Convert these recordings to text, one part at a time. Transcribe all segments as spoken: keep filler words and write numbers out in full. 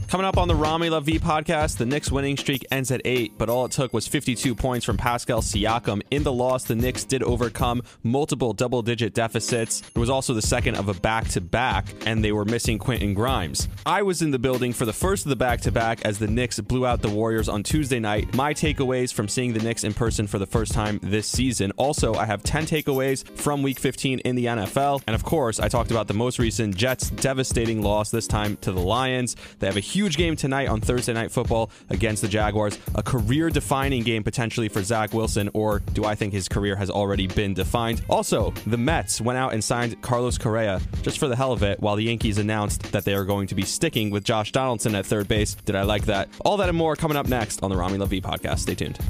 Coming up on the Rami Love V podcast, the Knicks winning streak ends at eight, but all it took was fifty-two points from Pascal Siakam. In the loss, the Knicks did overcome multiple double-digit deficits. It was also the second of a back-to-back, and they were missing Quentin Grimes. I was in the building for the first of the back-to-back as the Knicks blew out the Warriors on Tuesday night. My takeaways from seeing the Knicks in person for the first time this season. Also, I have ten takeaways from Week fifteen in the N F L. And of course, I talked about the most recent Jets' devastating loss, this time to the Lions. They have a huge Huge game tonight on Thursday Night Football against the Jaguars. A career-defining game potentially for Zach Wilson, or do I think his career has already been defined? Also, the Mets went out and signed Carlos Correa just for the hell of it, while the Yankees announced that they are going to be sticking with Josh Donaldson at third base. Did I like that? All that and more coming up next on the Rami Love V podcast. Stay tuned.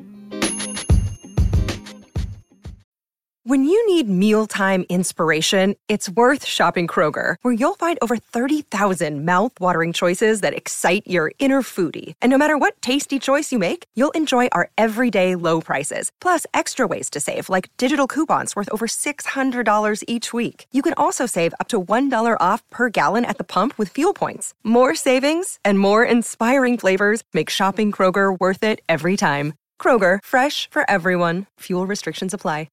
When you need mealtime inspiration, it's worth shopping Kroger, where you'll find over thirty thousand mouth-watering choices that excite your inner foodie. And no matter what tasty choice you make, you'll enjoy our everyday low prices, plus extra ways to save, like digital coupons worth over six hundred dollars each week. You can also save up to one dollar off per gallon at the pump with fuel points. More savings and more inspiring flavors make shopping Kroger worth it every time. Kroger, fresh for everyone. Fuel restrictions apply.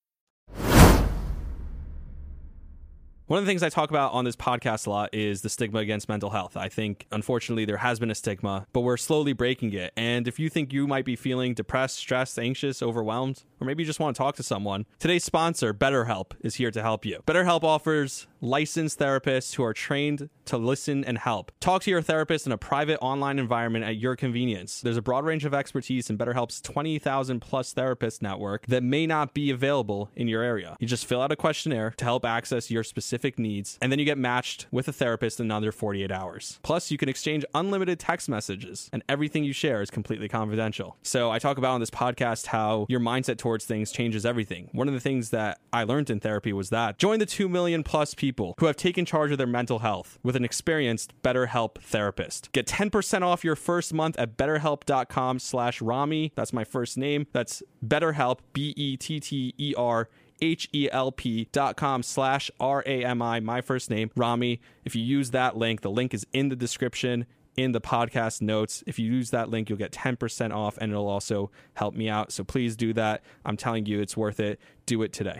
One of the things I talk about on this podcast a lot is the stigma against mental health. I think, unfortunately, there has been a stigma, but we're slowly breaking it. And if you think you might be feeling depressed, stressed, anxious, overwhelmed, or maybe you just want to talk to someone, today's sponsor, BetterHelp, is here to help you. BetterHelp offers licensed therapists who are trained to listen and help. Talk to your therapist in a private online environment at your convenience. There's a broad range of expertise in BetterHelp's twenty thousand plus therapist network that may not be available in your area. You just fill out a questionnaire to help access your specific needs, and then you get matched with a therapist in under forty-eight hours. Plus, you can exchange unlimited text messages, and everything you share is completely confidential. So I talk about on this podcast how your mindset towards things changes everything. One of the things that I learned in therapy was that join the two million plus people who have taken charge of their mental health with an experienced BetterHelp therapist. Get ten percent off your first month at betterhelp.com slash Rami. That's my first name. That's BetterHelp, B E T T E R H-E-L-P dot com slash R-A-M-I, my first name, Rami. If you use that link, the link is in the description, in the podcast notes. If you use that link, you'll get ten percent off, and it'll also help me out. So please do that. I'm telling you, it's worth it. Do it today.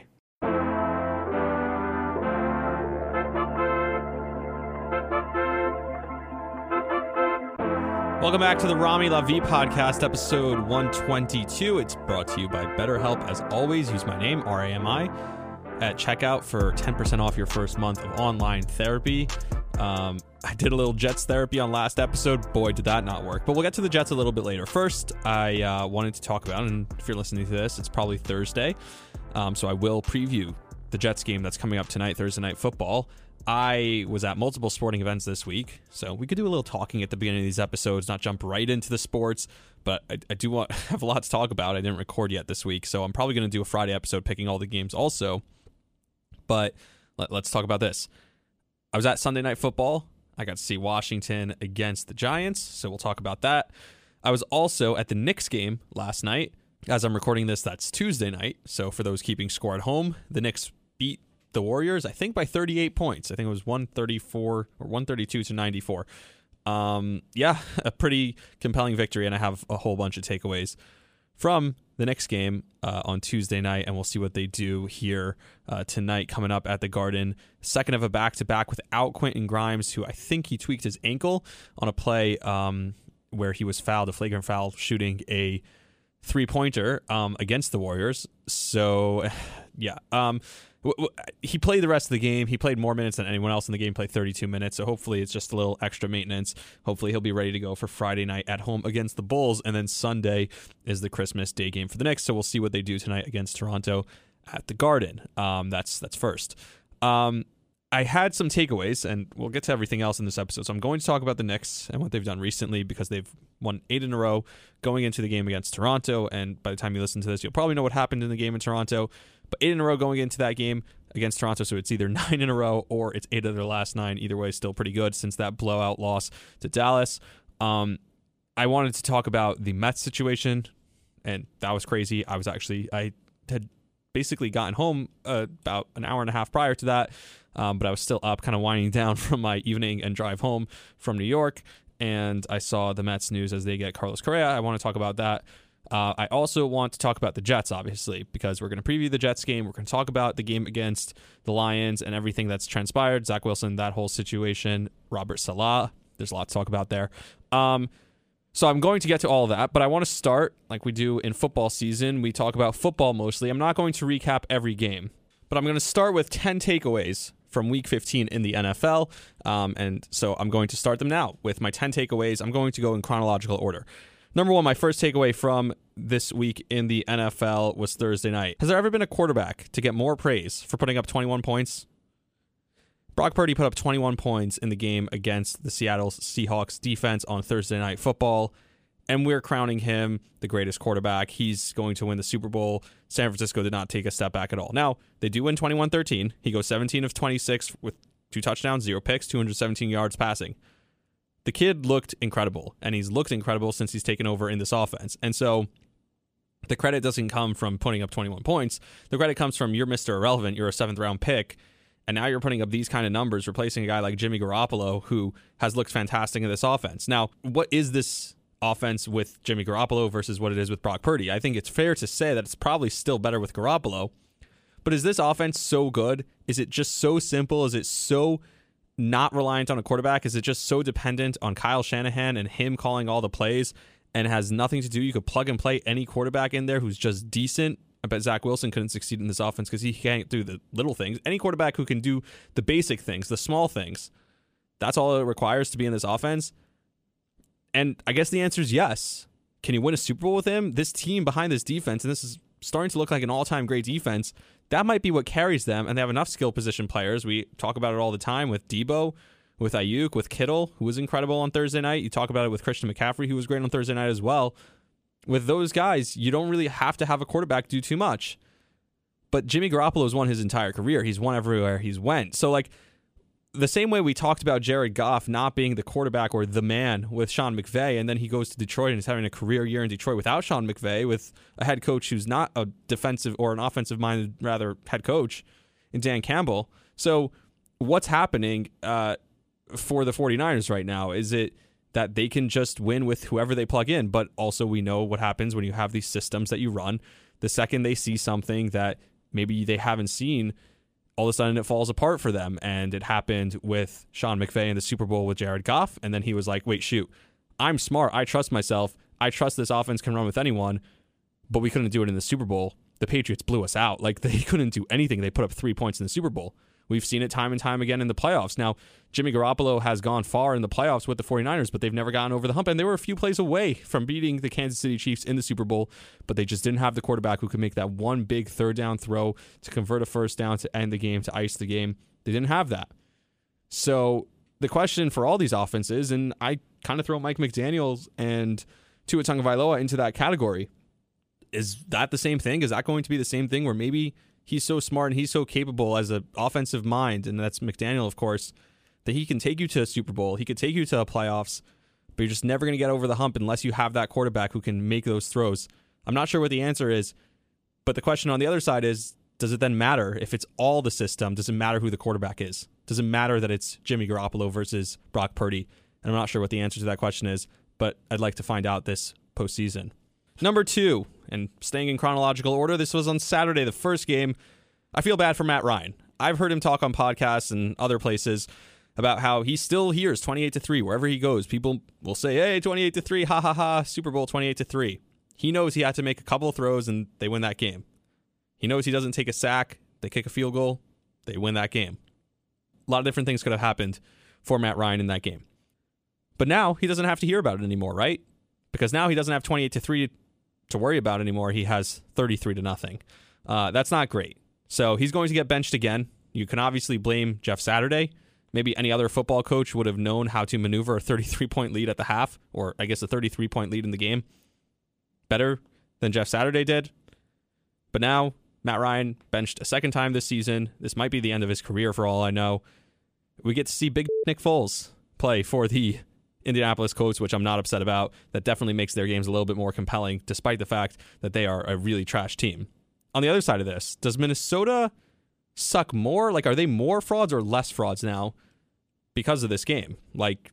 Welcome back to the Rami Love V podcast, episode one twenty-two. It's brought to you by BetterHelp. As always, use my name, R A M I, at checkout for ten percent off your first month of online therapy. Um, I did a little Jets therapy on last episode. Boy, did that not work. But we'll get to the Jets a little bit later. First, I uh, wanted to talk about, and if you're listening to this, it's probably Thursday, um, so I will preview the Jets game that's coming up tonight, Thursday Night Football. I was at multiple sporting events this week, so we could do a little talking at the beginning of these episodes, not jump right into the sports, but I, I do want have a lot to talk about. I didn't record yet this week, so I'm probably going to do a Friday episode picking all the games also, but let, let's talk about this. I was at Sunday Night Football. I got to see Washington against the Giants, so we'll talk about that. I was also at the Knicks game last night. As I'm recording this, that's Tuesday night, so for those keeping score at home, the Knicks beat the Warriors, I think, by thirty-eight points. I think it was one thirty-four or one thirty-two to ninety-four. Um, yeah, a pretty compelling victory, and I have a whole bunch of takeaways from the Knicks game uh, on Tuesday night, and we'll see what they do here uh, tonight coming up at the Garden. Second of a back-to-back without Quentin Grimes, who I think he tweaked his ankle on a play um, where he was fouled, a flagrant foul, shooting a three-pointer um, against the Warriors. So, yeah. Um, He played the rest of the game. He played more minutes than anyone else in the game, played thirty-two minutes. So hopefully it's just a little extra maintenance. Hopefully he'll be ready to go for Friday night at home against the Bulls. And then Sunday is the Christmas Day game for the Knicks. So we'll see what they do tonight against Toronto at the Garden. Um, that's that's first. Um, I had some takeaways, and we'll get to everything else in this episode. So I'm going to talk about the Knicks and what they've done recently, because they've won eight in a row going into the game against Toronto. And by the time you listen to this, you'll probably know what happened in the game in Toronto. But eight in a row going into that game against Toronto, so it's either nine in a row or it's eight of their last nine. Either way, still pretty good since that blowout loss to Dallas. Um, I wanted to talk about the Mets situation, and that was crazy. I was actually, I had basically gotten home uh, about an hour and a half prior to that, um, but I was still up, kind of winding down from my evening and drive home from New York. and I saw the Mets news as they get Carlos Correa. I want to talk about that. Uh, I also want to talk about the Jets, obviously, because we're going to preview the Jets game. We're going to talk about the game against the Lions and everything that's transpired. Zach Wilson, that whole situation. Robert Saleh. There's a lot to talk about there. Um, so I'm going to get to all of that, but I want to start like we do in football season. We talk about football mostly. I'm not going to recap every game, but I'm going to start with ten takeaways from week fifteen in the N F L. Um, and so I'm going to start them now with my ten takeaways. I'm going to go in chronological order. Number one, my first takeaway from this week in the N F L was Thursday night. Has there ever been a quarterback to get more praise for putting up twenty-one points? Brock Purdy put up twenty-one points in the game against the Seattle Seahawks defense on Thursday Night Football, and we're crowning him the greatest quarterback. He's going to win the Super Bowl. San Francisco did not take a step back at all. Now, they do win twenty-one thirteen. He goes seventeen of twenty-six with two touchdowns, zero picks, two hundred seventeen yards passing. The kid looked incredible, and he's looked incredible since he's taken over in this offense. And so the credit doesn't come from putting up twenty-one points. The credit comes from you're Mister Irrelevant. You're a seventh-round pick, and now you're putting up these kind of numbers, replacing a guy like Jimmy Garoppolo, who has looked fantastic in this offense. Now, what is this offense with Jimmy Garoppolo versus what it is with Brock Purdy? I think it's fair to say that it's probably still better with Garoppolo. But is this offense so good? Is it just so simple? Is it so not reliant on a quarterback? Is it just so dependent on Kyle Shanahan and him calling all the plays and has nothing to do? You could plug and play any quarterback in there who's just decent. I bet Zach Wilson couldn't succeed in this offense because he can't do the little things. Any quarterback who can do the basic things, the small things, that's all it requires to be in this offense. And I guess the answer is yes. Can you win a Super Bowl with him? This team behind this defense, and this is starting to look like an all-time great defense, that might be what carries them, and they have enough skill position players. We talk about it all the time with Debo, with Ayuk, with Kittle, who was incredible on Thursday night. You talk about it with Christian McCaffrey, who was great on Thursday night as well. With those guys, you don't really have to have a quarterback do too much. But Jimmy Garoppolo's won his entire career. He's won everywhere he's went. So, like, the same way we talked about Jared Goff not being the quarterback or the man with Sean McVay, and then he goes to Detroit and is having a career year in Detroit without Sean McVay, with a head coach who's not a defensive or an offensive-minded, rather, head coach in Dan Campbell. So what's happening uh, for the 49ers right now? Is it that they can just win with whoever they plug in? But also we know what happens when you have these systems that you run. The second they see something that maybe they haven't seen, all of a sudden it falls apart for them. And it happened with Sean McVay in the Super Bowl with Jared Goff. And then he was like, wait, shoot, I'm smart. I trust myself. I trust this offense can run with anyone, but we couldn't do it in the Super Bowl. The Patriots blew us out. Like, they couldn't do anything. They put up three points in the Super Bowl. We've seen it time and time again in the playoffs. Now, Jimmy Garoppolo has gone far in the playoffs with the 49ers, but they've never gotten over the hump. And they were a few plays away from beating the Kansas City Chiefs in the Super Bowl, but they just didn't have the quarterback who could make that one big third down throw to convert a first down to end the game, to ice the game. They didn't have that. So the question for all these offenses, and I kind of throw Mike McDaniels and Tua Tagovailoa into that category, is that the same thing? Is that going to be the same thing where maybe he's so smart and he's so capable as an offensive mind, and that's McDaniel, of course, that he can take you to a Super Bowl, he could take you to the playoffs, but you're just never going to get over the hump unless you have that quarterback who can make those throws. I'm not sure what the answer is, but the question on the other side is, does it then matter if it's all the system? Does it matter who the quarterback is? Does it matter that it's Jimmy Garoppolo versus Brock Purdy? And I'm not sure what the answer to that question is, but I'd like to find out this postseason. Number two, and staying in chronological order, this was on Saturday, the first game. I feel bad for Matt Ryan. I've heard him talk on podcasts and other places about how he still hears twenty-eight to three wherever he goes. People will say, hey, twenty-eight to three, ha ha ha, Super Bowl twenty-eight to three. He knows he had to make a couple of throws and they win that game. He knows he doesn't take a sack, they kick a field goal, they win that game. A lot of different things could have happened for Matt Ryan in that game. But now he doesn't have to hear about it anymore, right? Because now he doesn't have twenty-eight to three to worry about anymore. He has thirty-three to nothing. Uh, that's not great. So he's going to get benched again. You can obviously blame Jeff Saturday. Maybe any other football coach would have known how to maneuver a thirty-three point lead at the half, or I guess a thirty-three point lead in the game, better than Jeff Saturday did. But now Matt Ryan benched a second time this season. This might be the end of his career for all I know. We get to see big Nick Foles play for the Indianapolis Colts, which I'm not upset about. That definitely makes their games a little bit more compelling, despite the fact that they are a really trash team. On the other side of this, does Minnesota suck more? Like, are they more frauds or less frauds now because of this game? Like,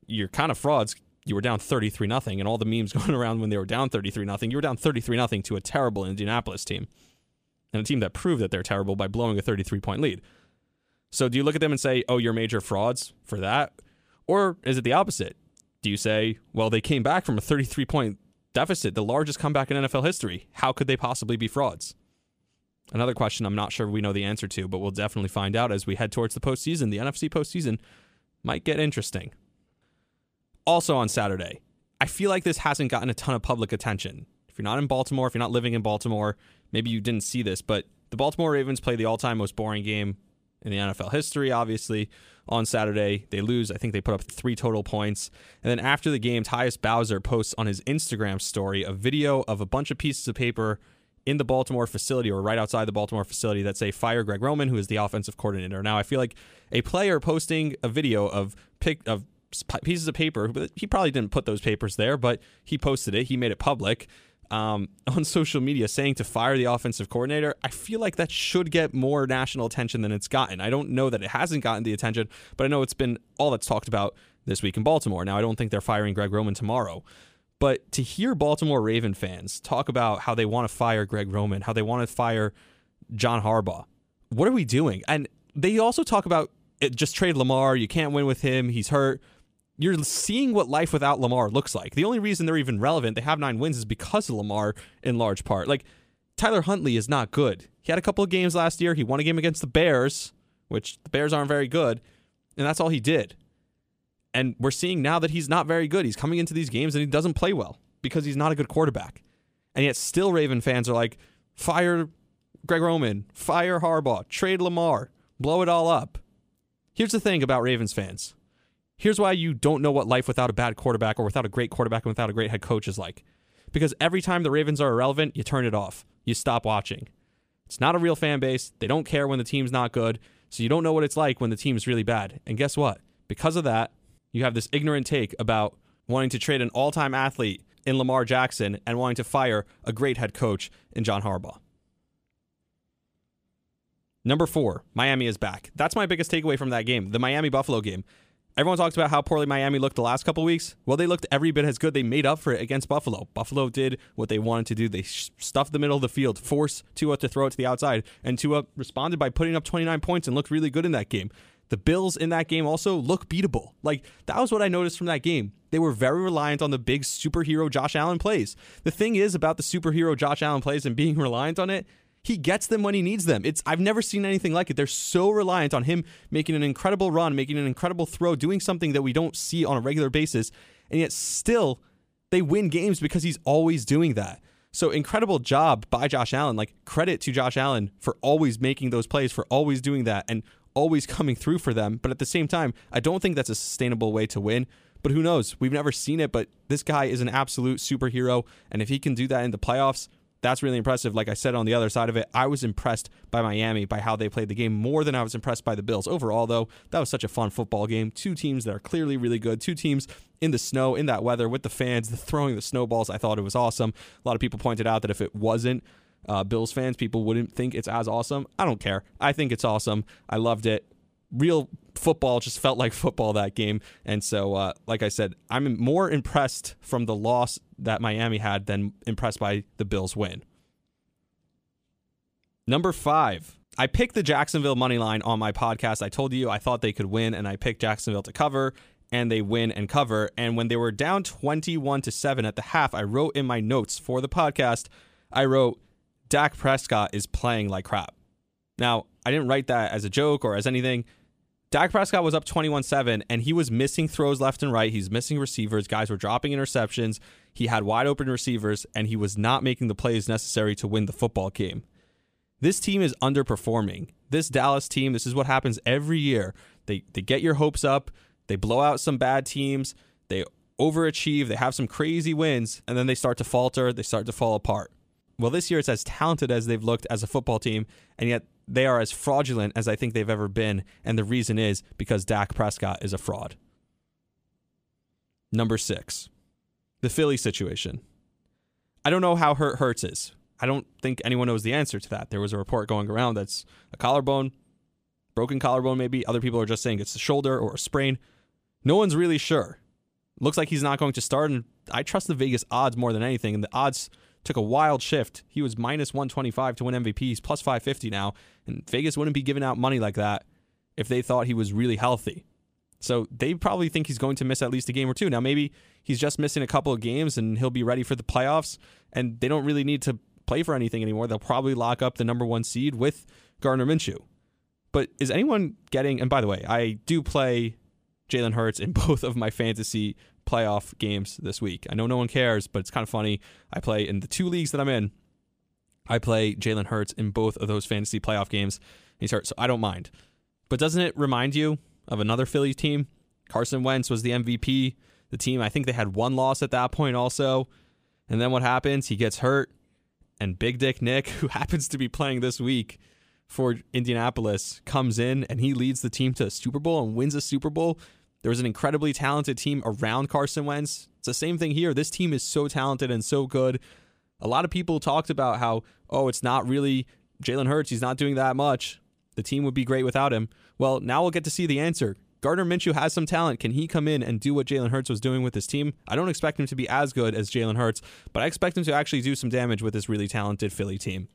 you're kind of frauds. You were down thirty-three nothing, and all the memes going around when they were down thirty-three nothing, you were down thirty-three nothing to a terrible Indianapolis team, and a team that proved that they're terrible by blowing a thirty-three point lead. So do you look at them and say, oh, you're major frauds for that? Or is it the opposite? Do you say, well, they came back from a thirty-three point deficit, the largest comeback in N F L history. How could they possibly be frauds? Another question I'm not sure we know the answer to, but we'll definitely find out as we head towards the postseason. The N F C postseason might get interesting. Also on Saturday, I feel like this hasn't gotten a ton of public attention. If you're not in Baltimore, if you're not living in Baltimore, maybe you didn't see this, but the Baltimore Ravens play the all-time most boring game in the N F L history, obviously. On Saturday, they lose. I think they put up three total points. And then after the game, Tyus Bowser posts on his Instagram story a video of a bunch of pieces of paper in the Baltimore facility or right outside the Baltimore facility that say fire Greg Roman, who is the offensive coordinator. Now, I feel like a player posting a video of pic of pieces of paper, he probably didn't put those papers there, but he posted it. He made it public um, on social media saying to fire the offensive coordinator. I feel like that should get more national attention than it's gotten. I don't know that it hasn't gotten the attention, but I know it's been all that's talked about this week in Baltimore. Now, I don't think they're firing Greg Roman tomorrow, but to hear Baltimore Raven fans talk about how they want to fire Greg Roman, how they want to fire John Harbaugh, what are we doing? And they also talk about it, just trade Lamar. You can't win with him. He's hurt. You're seeing what life without Lamar looks like. The only reason they're even relevant, they have nine wins, is because of Lamar in large part. Like, Tyler Huntley is not good. He had a couple of games last year. He won a game against the Bears, which the Bears aren't very good, and that's all he did. And we're seeing now that he's not very good. He's coming into these games and he doesn't play well because he's not a good quarterback. And yet still Raven fans are like, fire Greg Roman, fire Harbaugh, trade Lamar, blow it all up. Here's the thing about Ravens fans. Here's why you don't know what life without a bad quarterback or without a great quarterback and without a great head coach is like. Because every time the Ravens are irrelevant, you turn it off. You stop watching. It's not a real fan base. They don't care when the team's not good. So you don't know what it's like when the team's really bad. And guess what? Because of that, you have this ignorant take about wanting to trade an all-time athlete in Lamar Jackson and wanting to fire a great head coach in John Harbaugh. Number four, Miami is back. That's my biggest takeaway from that game, the Miami-Buffalo game. Everyone talks about how poorly Miami looked the last couple of weeks. Well, they looked every bit as good. They made up for it against Buffalo. Buffalo did what they wanted to do. They stuffed the middle of the field, forced Tua to throw it to the outside, and Tua responded by putting up twenty-nine points and looked really good in that game. The Bills in that game also look beatable. Like, that was what I noticed from that game. They were very reliant on the big superhero Josh Allen plays. The thing is about the superhero Josh Allen plays and being reliant on it, he gets them when he needs them. It's I've never seen anything like it. They're so reliant on him making an incredible run, making an incredible throw, doing something that we don't see on a regular basis, and yet still they win games because he's always doing that. So incredible job by Josh Allen. Like, credit to Josh Allen for always making those plays, for always doing that, and always coming through for them. But at the same time, I don't think that's a sustainable way to win. But who knows? We've never seen it, but this guy is an absolute superhero, and if he can do that in the playoffs, that's really impressive. Like I said, on the other side of it, I was impressed by Miami, by how they played the game more than I was impressed by the Bills. Overall, though, that was such a fun football game. Two teams that are clearly really good. Two teams in the snow, in that weather, with the fans, the throwing the snowballs. I thought it was awesome. A lot of people pointed out that if it wasn't uh, Bills fans, people wouldn't think it's as awesome. I don't care. I think it's awesome. I loved it. Real football just felt like football that game. And so, uh, like I said, I'm more impressed from the loss that Miami had than impressed by the Bills win. Number five, I picked the Jacksonville money line on my podcast. I told you I thought they could win, and I picked Jacksonville to cover, and they win and cover. And when they were down twenty-one to seven at the half, I wrote in my notes for the podcast, I wrote, Dak Prescott is playing like crap. Now, I didn't write that as a joke or as anything. Dak Prescott was up twenty-one seven, and he was missing throws left and right. He's missing receivers. Guys were dropping interceptions. He had wide open receivers, and he was not making the plays necessary to win the football game. This team is underperforming. This Dallas team, this is what happens every year. They they get your hopes up. They blow out some bad teams. They overachieve. They have some crazy wins, and then they start to falter. They start to fall apart. Well, this year it's as talented as they've looked as a football team, and yet they are as fraudulent as I think they've ever been, and the reason is because Dak Prescott is a fraud. Number six, the Philly situation. I don't know how hurt Hurts is. I don't think anyone knows the answer to that. There was a report going around that's a collarbone, broken collarbone maybe. Other people are just saying it's a shoulder or a sprain. No one's really sure. Looks like he's not going to start, and I trust the Vegas odds more than anything, and the odds took a wild shift. He was minus one twenty-five to win M V P. He's plus five fifty now, and Vegas wouldn't be giving out money like that if they thought he was really healthy. So they probably think he's going to miss at least a game or two. Now, maybe he's just missing a couple of games, and he'll be ready for the playoffs, and they don't really need to play for anything anymore. They'll probably lock up the number one seed with Gardner Minshew. But is anyone getting, and by the way, I do play Jalen Hurts in both of my fantasy playoff games this week. I know no one cares, but it's kind of funny. I play in the two leagues that I'm in. I play Jalen Hurts in both of those fantasy playoff games. He's hurt, so I don't mind. But doesn't it remind you of another Phillies team? Carson Wentz was the M V P. The team, I think they had one loss at that point also. And then what happens? He gets hurt. And Big Dick Nick, who happens to be playing this week for Indianapolis, comes in and he leads the team to a Super Bowl and wins a Super Bowl. There was an incredibly talented team around Carson Wentz. It's the same thing here. This team is so talented and so good. A lot of people talked about how, oh, it's not really Jalen Hurts. He's not doing that much. The team would be great without him. Well, now we'll get to see the answer. Gardner Minshew has some talent. Can he come in and do what Jalen Hurts was doing with his team? I don't expect him to be as good as Jalen Hurts, but I expect him to actually do some damage with this really talented Philly team.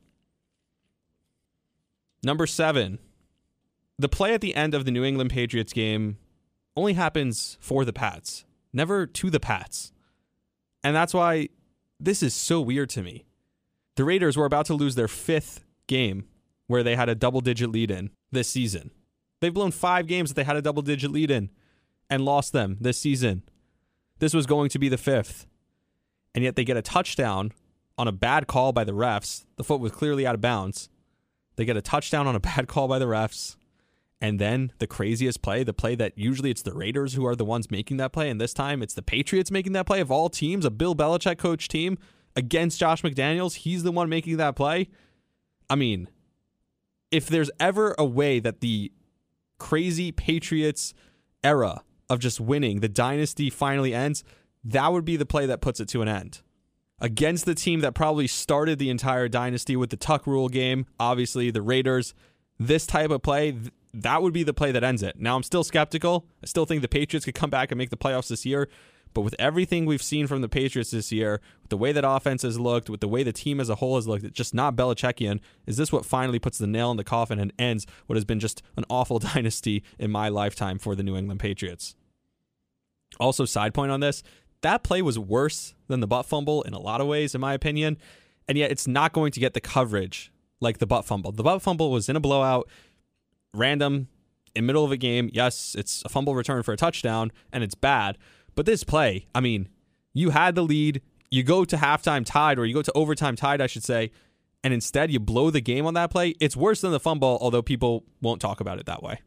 Number seven, the play at the end of the New England Patriots game only happens for the Pats, never to the Pats. And that's why this is so weird to me. The Raiders were about to lose their fifth game where they had a double-digit lead in this season. They've blown five games that they had a double-digit lead in and lost them this season. This was going to be the fifth. And yet they get a touchdown on a bad call by the refs. The foot was clearly out of bounds. They get a touchdown on a bad call by the refs. And then the craziest play, the play that usually it's the Raiders who are the ones making that play, and this time it's the Patriots making that play of all teams, a Bill Belichick coach team against Josh McDaniels. He's the one making that play. I mean, if there's ever a way that the crazy Patriots era of just winning, the dynasty finally ends, that would be the play that puts it to an end. Against the team that probably started the entire dynasty with the Tuck Rule game, obviously the Raiders, this type of play, th- that would be the play that ends it. Now, I'm still skeptical. I still think the Patriots could come back and make the playoffs this year. But with everything we've seen from the Patriots this year, with the way that offense has looked, with the way the team as a whole has looked, it's just not Belichickian. Is this what finally puts the nail in the coffin and ends what has been just an awful dynasty in my lifetime for the New England Patriots? Also, side point on this, that play was worse than the butt fumble in a lot of ways, in my opinion. And yet it's not going to get the coverage like the butt fumble. The butt fumble was in a blowout, random, in middle of a game. Yes, it's a fumble return for a touchdown, and it's bad. But this play, I mean, you had the lead, you go to halftime tied, or you go to overtime tied, I should say, and instead you blow the game on that play. It's worse than the fumble, although people won't talk about it that way.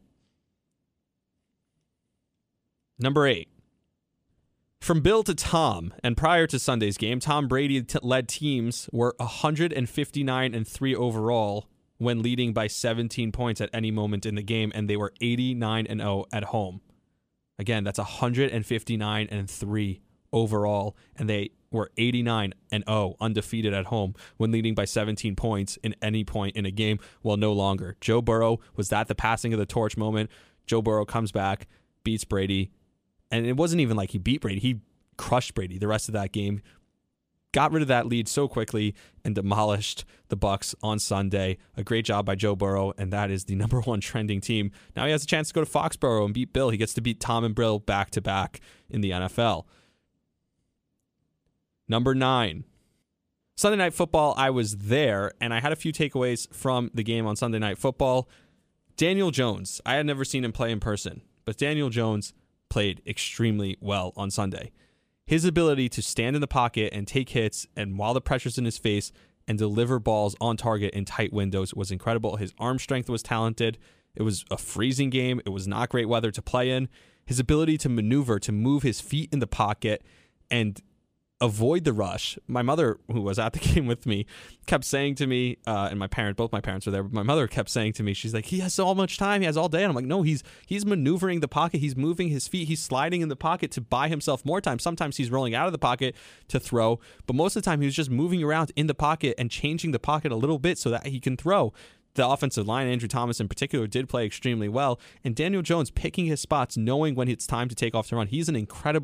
Number eight. From Bill to Tom, and prior to Sunday's game, Tom Brady t- led teams were one fifty-nine and three overall when leading by seventeen points at any moment in the game, and they were eighty-nine and oh at home. Again, that's one fifty-nine and three overall, and they were eighty-nine and oh undefeated at home when leading by seventeen points in any point in a game. Well, no longer. Joe Burrow, was that the passing of the torch moment? Joe Burrow comes back, beats Brady, and it wasn't even like he beat Brady. He crushed Brady the rest of that game, got rid of that lead so quickly, and demolished the Bucs on Sunday. A great job by Joe Burrow, and that is the number one trending team. Now he has a chance to go to Foxborough and beat Bill. He gets to beat Tom and Bill back-to-back in the N F L. Number nine. Sunday Night Football, I was there, and I had a few takeaways from the game on Sunday Night Football. Daniel Jones, I had never seen him play in person, but Daniel Jones played extremely well on Sunday. His ability to stand in the pocket and take hits, and while the pressure's in his face, and deliver balls on target in tight windows was incredible. His arm strength was talented. It was a freezing game. It was not great weather to play in. His ability to maneuver, to move his feet in the pocket and avoid the rush. My mother, who was at the game with me, kept saying to me, uh, and my parents, both my parents were there, but my mother kept saying to me, she's like, he has so much time, he has all day. And I'm like, no, he's he's maneuvering the pocket, he's moving his feet, he's sliding in the pocket to buy himself more time. Sometimes he's rolling out of the pocket to throw, but most of the time he was just moving around in the pocket and changing the pocket a little bit so that he can throw. The offensive line, Andrew Thomas in particular, did play extremely well. And Daniel Jones picking his spots, knowing when it's time to take off to run. He's an incredibly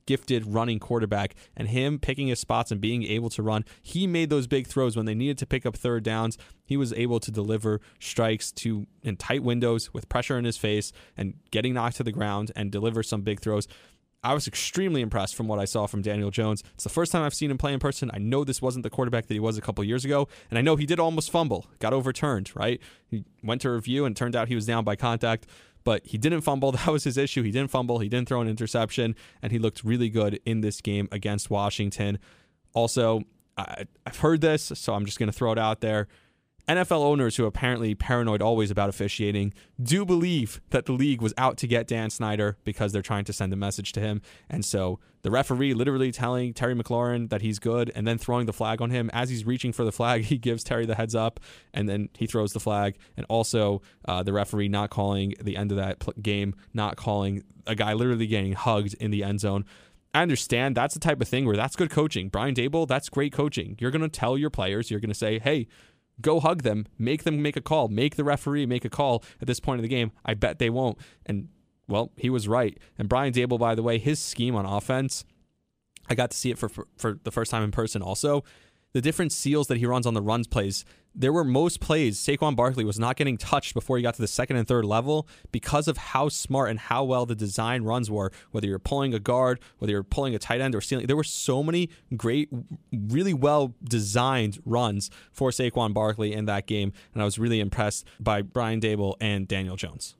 gifted running quarterback, and him picking his spots and being able to run, he made those big throws when they needed to pick up third downs. He was able to deliver strikes to in tight windows with pressure in his face and getting knocked to the ground and deliver some big throws. I was extremely impressed from what I saw from Daniel Jones. It's the first time I've seen him play in person. I know this wasn't the quarterback that he was a couple years ago, and I know he did almost fumble, got overturned, right? He went to review and turned out he was down by contact, but he didn't fumble. That was his issue. He didn't fumble. He didn't throw an interception, and he looked really good in this game against Washington. Also, I, I've heard this, so I'm just going to throw it out there. N F L owners who are apparently paranoid always about officiating do believe that the league was out to get Dan Snyder because they're trying to send a message to him. And so the referee literally telling Terry McLaurin that he's good and then throwing the flag on him. As he's reaching for the flag, he gives Terry the heads up and then he throws the flag. And also uh, the referee not calling the end of that pl- game, not calling a guy literally getting hugged in the end zone. I understand that's the type of thing where that's good coaching. Brian Daboll, that's great coaching. You're going to tell your players, you're going to say, hey, go hug them, make them make a call, make the referee make a call at this point of the game. I bet they won't. And, well, he was right. And Brian Daboll, by the way, his scheme on offense, I got to see it for, for, for the first time in person also. The different seals that he runs on the runs plays, there were most plays, Saquon Barkley was not getting touched before he got to the second and third level because of how smart and how well the design runs were, whether you're pulling a guard, whether you're pulling a tight end or stealing. There were so many great, really well designed runs for Saquon Barkley in that game, and I was really impressed by Brian Daboll and Daniel Jones.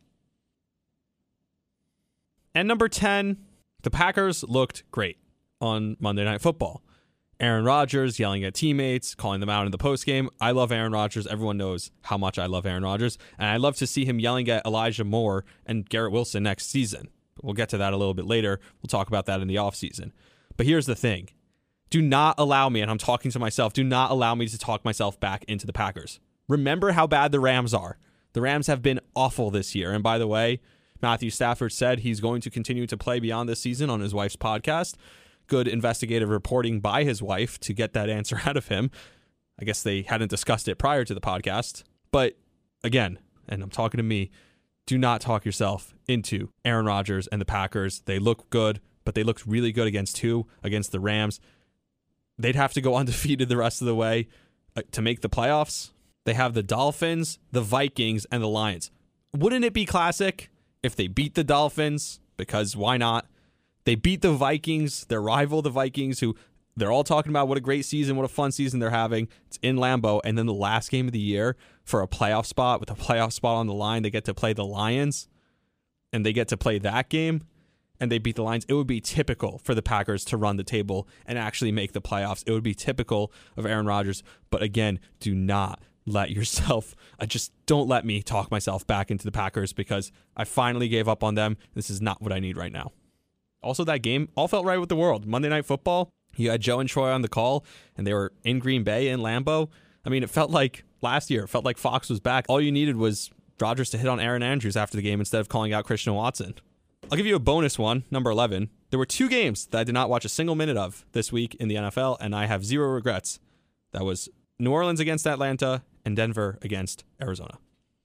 And number ten, the Packers looked great on Monday Night Football. Aaron Rodgers yelling at teammates, calling them out in the postgame. I love Aaron Rodgers. Everyone knows how much I love Aaron Rodgers. And I love to see him yelling at Elijah Moore and Garrett Wilson next season. But we'll get to that a little bit later. We'll talk about that in the offseason. But here's the thing. Do not allow me, and I'm talking to myself, do not allow me to talk myself back into the Packers. Remember how bad the Rams are. The Rams have been awful this year. And by the way, Matthew Stafford said he's going to continue to play beyond this season on his wife's podcast. Good investigative reporting by his wife to get that answer out of him. I guess they hadn't discussed it prior to the podcast. But again, and I'm talking to me, do not talk yourself into Aaron Rodgers and the Packers. They look good, but they looked really good against who? Against the Rams. They'd have to go undefeated the rest of the way uh, to make the playoffs. They have the Dolphins, the Vikings, and the Lions. Wouldn't it be classic if they beat the Dolphins? Because why not? They beat the Vikings, their rival, the Vikings, who they're all talking about what a great season, what a fun season they're having. It's in Lambeau. And then the last game of the year for a playoff spot, with a playoff spot on the line, they get to play the Lions. And they get to play that game. And they beat the Lions. It would be typical for the Packers to run the table and actually make the playoffs. It would be typical of Aaron Rodgers. But again, do not let yourself, I just don't let me talk myself back into the Packers because I finally gave up on them. This is not what I need right now. Also, that game all felt right with the world. Monday Night Football, you had Joe and Troy on the call, and they were in Green Bay, in Lambeau. I mean, it felt like last year. It felt like Fox was back. All you needed was Rodgers to hit on Aaron Andrews after the game instead of calling out Christian Watson. I'll give you a bonus one, number eleven. There were two games that I did not watch a single minute of this week in the N F L, and I have zero regrets. That was New Orleans against Atlanta and Denver against Arizona.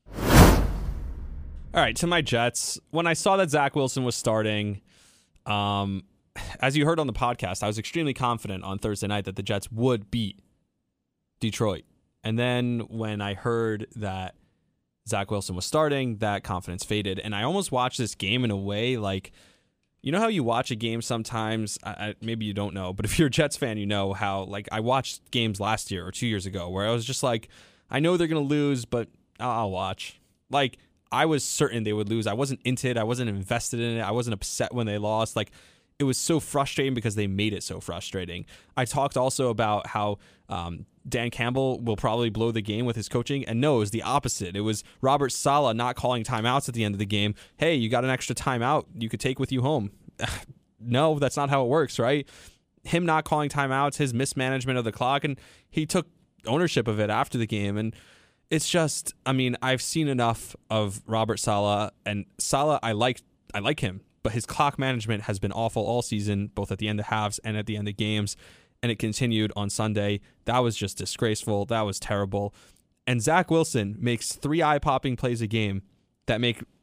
All right, to my Jets. When I saw that Zach Wilson was starting... Um, as you heard on the podcast, I was extremely confident on Thursday night that the Jets would beat Detroit. And then when I heard that Zach Wilson was starting, that confidence faded. And I almost watched this game in a way like, you know how you watch a game sometimes, I, I, maybe you don't know, but if you're a Jets fan, you know how, like, I watched games last year or two years ago where I was just like, I know they're going to lose, but I'll, I'll watch. Like, I was certain they would lose. I wasn't into it. I wasn't invested in it. I wasn't upset when they lost. Like, it was so frustrating because they made it so frustrating. I talked also about how um, Dan Campbell will probably blow the game with his coaching. And no, it was the opposite. It was Robert Saleh not calling timeouts at the end of the game. Hey, you got an extra timeout you could take with you home. No, that's not how it works, right? Him not calling timeouts, his mismanagement of the clock, and he took ownership of it after the game. And it's just, I mean, I've seen enough of Robert Saleh, and Saleh, I like, I like him, but his clock management has been awful all season, both at the end of halves and at the end of games, and it continued on Sunday. That was just disgraceful. That was terrible. And Zach Wilson makes three eye-popping plays a game that make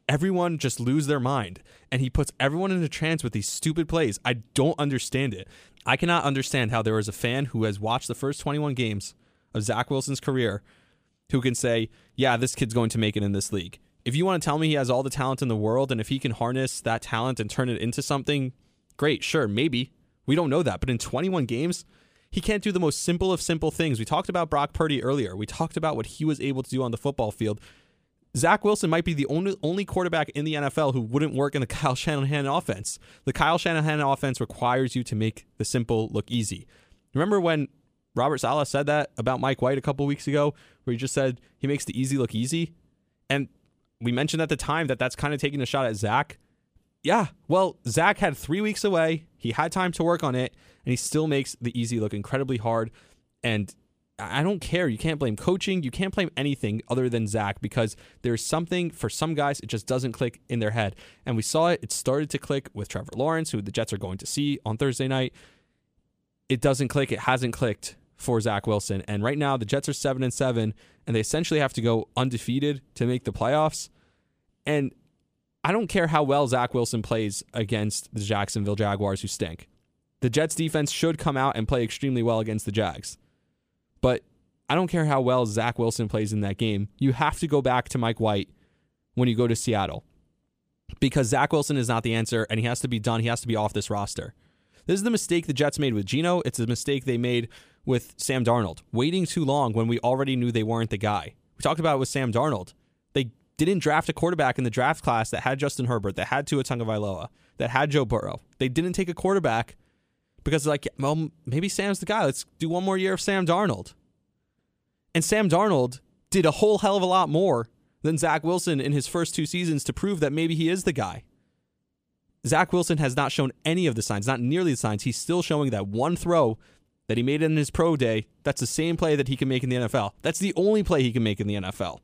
everyone just lose their mind, and he puts everyone in a trance with these stupid plays. I don't understand it. I cannot understand how there is a fan who has watched the first twenty-one games of Zach Wilson's career who can say, yeah, this kid's going to make it in this league. If you want to tell me he has all the talent in the world, and if he can harness that talent and turn it into something, great, sure, maybe. We don't know that. But in twenty-one games, he can't do the most simple of simple things. We talked about Brock Purdy earlier. We talked about what he was able to do on the football field. Zach Wilson might be the only only quarterback in the N F L who wouldn't work in the Kyle Shanahan offense. The Kyle Shanahan offense requires you to make the simple look easy. Remember when Robert Saleh said that about Mike White a couple weeks ago, where he just said he makes the easy look easy? And we mentioned at the time that that's kind of taking a shot at Zach. Yeah, well, Zach had three weeks away. He had time to work on it, and he still makes the easy look incredibly hard. And I don't care. You can't blame coaching. You can't blame anything other than Zach, because there's something, for some guys, it just doesn't click in their head. And we saw it. It started to click with Trevor Lawrence, who the Jets are going to see on Thursday night. It doesn't click. It hasn't clicked for Zach Wilson. And right now, the Jets are seven and seven, and they essentially have to go undefeated to make the playoffs. And I don't care how well Zach Wilson plays against the Jacksonville Jaguars, who stink. The Jets defense should come out and play extremely well against the Jags. But I don't care how well Zach Wilson plays in that game. You have to go back to Mike White when you go to Seattle, because Zach Wilson is not the answer, and he has to be done. He has to be off this roster. This is the mistake the Jets made with Geno. It's a mistake they made with Sam Darnold, waiting too long when we already knew they weren't the guy. We talked about it with Sam Darnold. They didn't draft a quarterback in the draft class that had Justin Herbert, that had Tua Tagovailoa, that had Joe Burrow. They didn't take a quarterback because, like, well, maybe Sam's the guy. Let's do one more year of Sam Darnold. And Sam Darnold did a whole hell of a lot more than Zach Wilson in his first two seasons to prove that maybe he is the guy. Zach Wilson has not shown any of the signs, not nearly the signs. He's still showing that one throw that he made in his pro day. That's the same play that he can make in the N F L. That's the only play he can make in the N F L.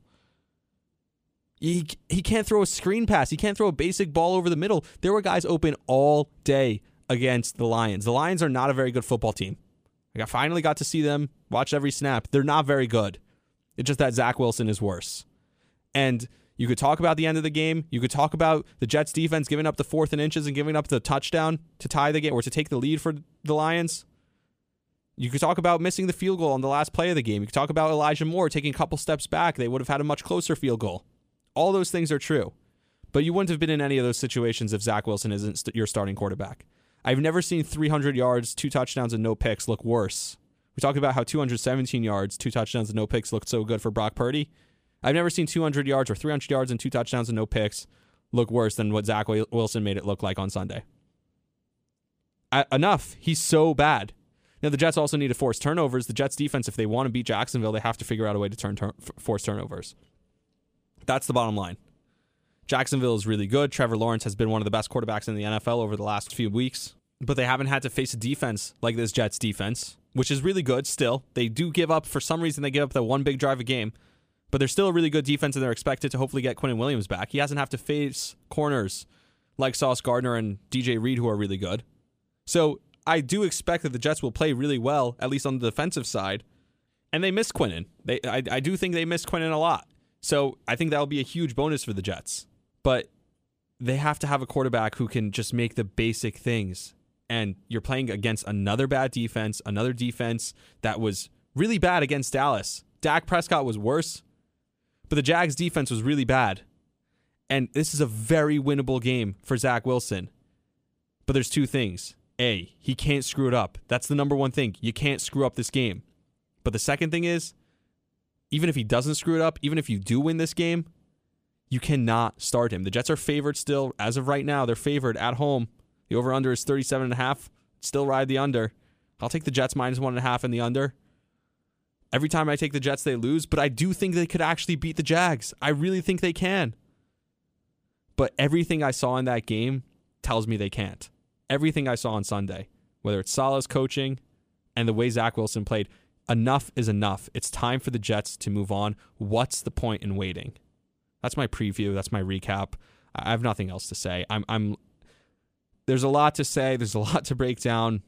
He, he can't throw a screen pass. He can't throw a basic ball over the middle. There were guys open all day against the Lions. The Lions are not a very good football team. Like, I finally got to see them, watch every snap. They're not very good. It's just that Zach Wilson is worse. And you could talk about the end of the game. You could talk about the Jets defense giving up the fourth and inches and giving up the touchdown to tie the game or to take the lead for the Lions. You could talk about missing the field goal on the last play of the game. You could talk about Elijah Moore taking a couple steps back. They would have had a much closer field goal. All those things are true. But you wouldn't have been in any of those situations if Zach Wilson isn't st- your starting quarterback. I've never seen three hundred yards, two touchdowns, and no picks look worse. We talked about how two hundred seventeen yards, two touchdowns, and no picks looked so good for Brock Purdy. I've never seen two hundred yards or three hundred yards and two touchdowns and no picks look worse than what Zach Wilson made it look like on Sunday. I, enough. He's so bad. Now, the Jets also need to force turnovers. The Jets defense, if they want to beat Jacksonville, they have to figure out a way to turn tur- force turnovers. That's the bottom line. Jacksonville is really good. Trevor Lawrence has been one of the best quarterbacks in the N F L over the last few weeks, but they haven't had to face a defense like this Jets defense, which is really good still. They do give up, for some reason, they give up that one big drive a game, but they're still a really good defense, and they're expected to hopefully get Quinnen Williams back. He hasn't have to face corners like Sauce Gardner and D J Reed, who are really good. So I do expect that the Jets will play really well, at least on the defensive side, and they miss Quinnen. They, I, I do think they miss Quinnen a lot. So I think that will be a huge bonus for the Jets. But they have to have a quarterback who can just make the basic things. And you're playing against another bad defense, another defense that was really bad against Dallas. Dak Prescott was worse, but the Jags defense was really bad. And this is a very winnable game for Zach Wilson. But there's two things. A, he can't screw it up. That's the number one thing. You can't screw up this game. But the second thing is, even if he doesn't screw it up, even if you do win this game, you cannot start him. The Jets are favored still. As of right now, they're favored at home. The over-under is thirty-seven and a half. Still ride the under. I'll take the Jets minus one and a half in the under. Every time I take the Jets, they lose, but I do think they could actually beat the Jags. I really think they can. But everything I saw in that game tells me they can't. Everything I saw on Sunday, whether it's Saleh's coaching and the way Zach Wilson played, enough is enough. It's time for the Jets to move on. What's the point in waiting? That's my preview. That's my recap. I have nothing else to say. I'm, I'm, there's a lot to say. There's a lot to break down.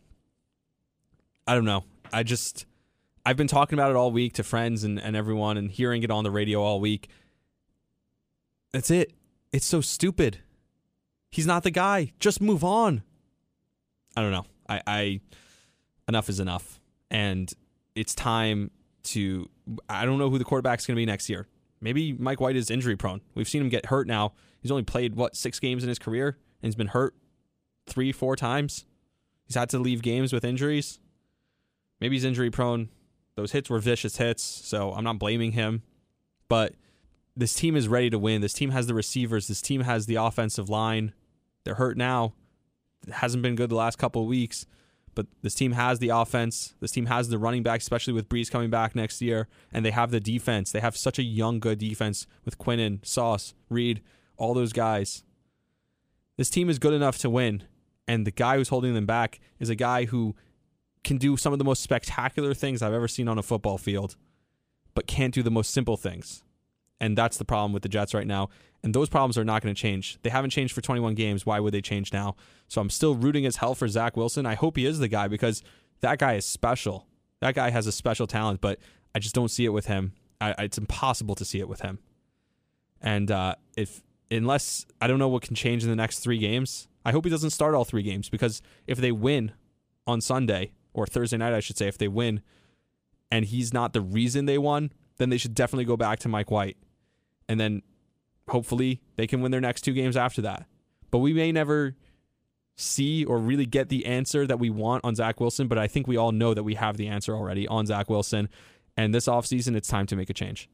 I don't know. I just, I've been talking about it all week to friends and, and everyone and hearing it on the radio all week. That's it. It's so stupid. He's not the guy. Just move on. I don't know. I, I enough is enough. And it's time to, I don't know who the quarterback's going to be next year. Maybe Mike White is injury prone. We've seen him get hurt now. He's only played, what, six games in his career? And he's been hurt three, four times. He's had to leave games with injuries. Maybe he's injury prone. Those hits were vicious hits, so I'm not blaming him. But this team is ready to win. This team has the receivers. This team has the offensive line. They're hurt now. It hasn't been good the last couple of weeks. But this team has the offense. This team has the running back, especially with Brees coming back next year. And they have the defense. They have such a young, good defense with Quinnen, Sauce, Reed, all those guys. This team is good enough to win. And the guy who's holding them back is a guy who can do some of the most spectacular things I've ever seen on a football field, but can't do the most simple things. And that's the problem with the Jets right now. And those problems are not going to change. They haven't changed for twenty-one games. Why would they change now? So I'm still rooting as hell for Zach Wilson. I hope he is the guy because that guy is special. That guy has a special talent, but I just don't see it with him. I, it's impossible to see it with him. And uh, if unless I don't know what can change in the next three games, I hope he doesn't start all three games because if they win on Sunday, or Thursday night, I should say, if they win, and he's not the reason they won, then they should definitely go back to Mike White. And then hopefully they can win their next two games after that. But we may never see or really get the answer that we want on Zach Wilson, but I think we all know that we have the answer already on Zach Wilson. And this offseason, it's time to make a change.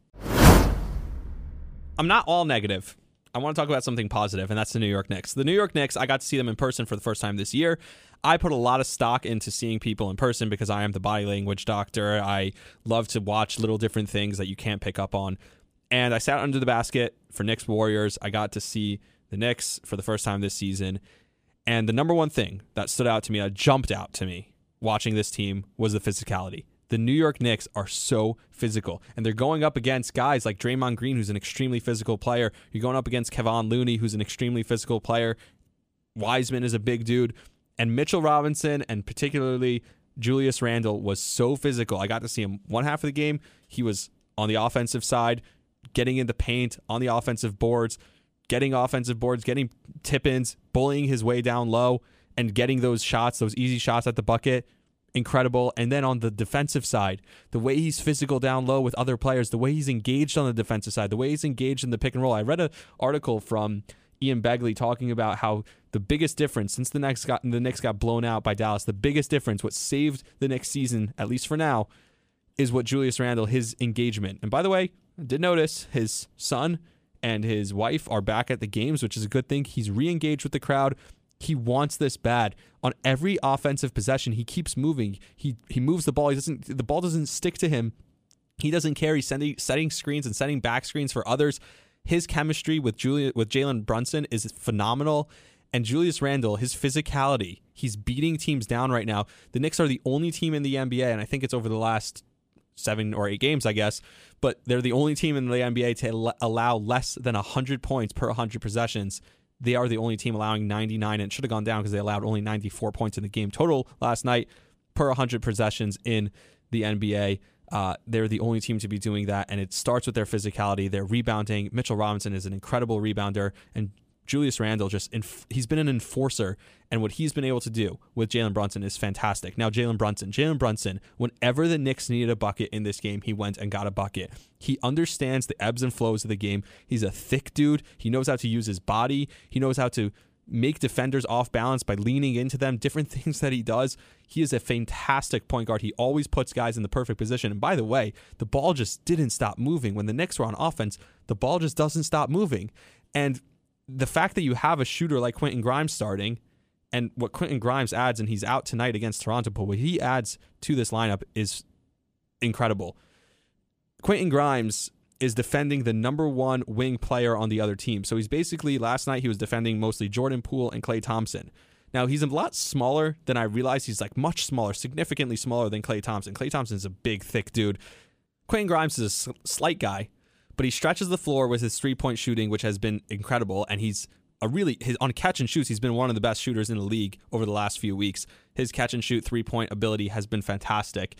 I'm not all negative. I want to talk about something positive, and that's the New York Knicks. The New York Knicks, I got to see them in person for the first time this year. I put a lot of stock into seeing people in person because I am the body language doctor. I love to watch little different things that you can't pick up on. And I sat under the basket for Knicks Warriors. I got to see the Knicks for the first time this season. And the number one thing that stood out to me, that jumped out to me watching this team, was the physicality. The New York Knicks are so physical, and they're going up against guys like Draymond Green, who's an extremely physical player. You're going up against Kevon Looney, who's an extremely physical player. Wiseman is a big dude. And Mitchell Robinson, and particularly Julius Randle, was so physical. I got to see him one half of the game. He was on the offensive side, getting in the paint, on the offensive boards, getting offensive boards, getting tip-ins, bullying his way down low, and getting those shots, those easy shots at the bucket. Incredible. And then on the defensive side, the way he's physical down low with other players, the way he's engaged on the defensive side, the way he's engaged in the pick and roll. I read an article from Ian Begley talking about how the biggest difference since the Knicks got the Knicks got blown out by Dallas, the biggest difference, what saved the Knicks season, at least for now, is what Julius Randle, his engagement. And by the way, I did notice his son and his wife are back at the games, which is a good thing. He's re-engaged with the crowd. He wants this bad. On every offensive possession, he keeps moving. He he moves the ball. He doesn't. The ball doesn't stick to him. He doesn't care. He's sending, setting screens and setting back screens for others. His chemistry with Julia with Jalen Brunson is phenomenal. And Julius Randle, his physicality, he's beating teams down right now. The Knicks are the only team in the N B A, and I think it's over the last seven or eight games, I guess, but they're the only team in the N B A to allow less than one hundred points per one hundred possessions. They are the only team allowing ninety-nine, and it should have gone down because they allowed only ninety-four points in the game total last night per one hundred possessions in the N B A. Uh, they're the only team to be doing that, and it starts with their physicality. They're rebounding. Mitchell Robinson is an incredible rebounder, and Julius Randle, just inf- he's been an enforcer, and what he's been able to do with Jalen Brunson is fantastic. Now, Jalen Brunson, Jalen Brunson, whenever the Knicks needed a bucket in this game, he went and got a bucket. He understands the ebbs and flows of the game. He's a thick dude. He knows how to use his body. He knows how to make defenders off balance by leaning into them, different things that he does. He is a fantastic point guard. He always puts guys in the perfect position. And by the way, the ball just didn't stop moving. When the Knicks were on offense, the ball just doesn't stop moving. And the fact that you have a shooter like Quentin Grimes starting, and what Quentin Grimes adds, and he's out tonight against Toronto, but what he adds to this lineup is incredible. Quentin Grimes is defending the number one wing player on the other team. So he's basically, last night he was defending mostly Jordan Poole and Klay Thompson. Now, he's a lot smaller than I realized. He's like much smaller, significantly smaller than Klay Thompson. Klay Thompson is a big, thick dude. Quentin Grimes is a slight guy, but he stretches the floor with his three-point shooting, which has been incredible, and he's a really, his, on catch and shoots, he's been one of the best shooters in the league over the last few weeks. His catch and shoot three-point ability has been fantastic.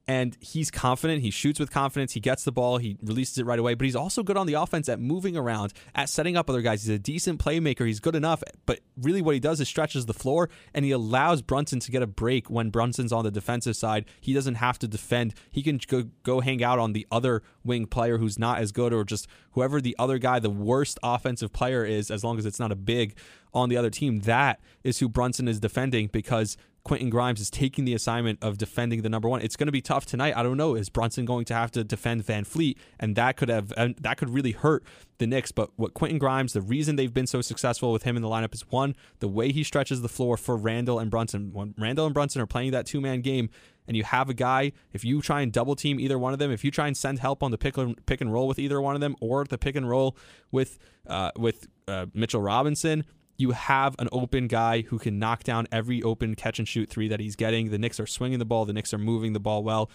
And he's confident. He shoots with confidence. He gets the ball. He releases it right away. But he's also good on the offense at moving around, at setting up other guys. He's a decent playmaker. He's good enough. But really what he does is stretches the floor, and he allows Brunson to get a break when Brunson's on the defensive side. He doesn't have to defend. He can go, go hang out on the other wing player who's not as good, or just whoever the other guy, the worst offensive player is, as long as it's not a big on the other team. That is who Brunson is defending, because Quentin Grimes is taking the assignment of defending the number one. It's going to be tough tonight. I don't know. Is Brunson going to have to defend Van Fleet? And that could have and that could really hurt the Knicks. But what Quentin Grimes, the reason they've been so successful with him in the lineup is, one, the way he stretches the floor for Randle and Brunson. When Randle and Brunson are playing that two-man game, and you have a guy, if you try and double team either one of them, if you try and send help on the pick and, pick and roll with either one of them, or the pick and roll with uh, with uh, Mitchell Robinson, you have an open guy who can knock down every open catch and shoot three that he's getting. The Knicks are swinging the ball. The Knicks are moving the ball well.